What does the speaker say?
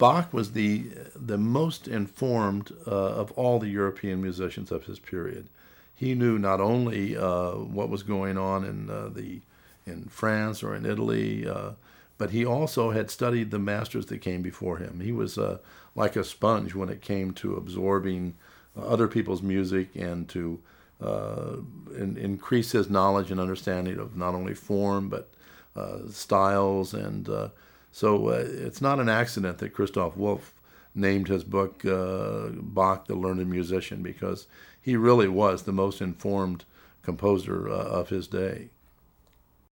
Bach was the most informed of all the European musicians of his period. He knew not only what was going on in France or in Italy, but he also had studied the masters that came before him. He was like a sponge when it came to absorbing other people's music and to increase his knowledge and understanding of not only form but styles. And so it's not an accident that Christoph Wolff named his book Bach, the Learned Musician, because he really was the most informed composer of his day.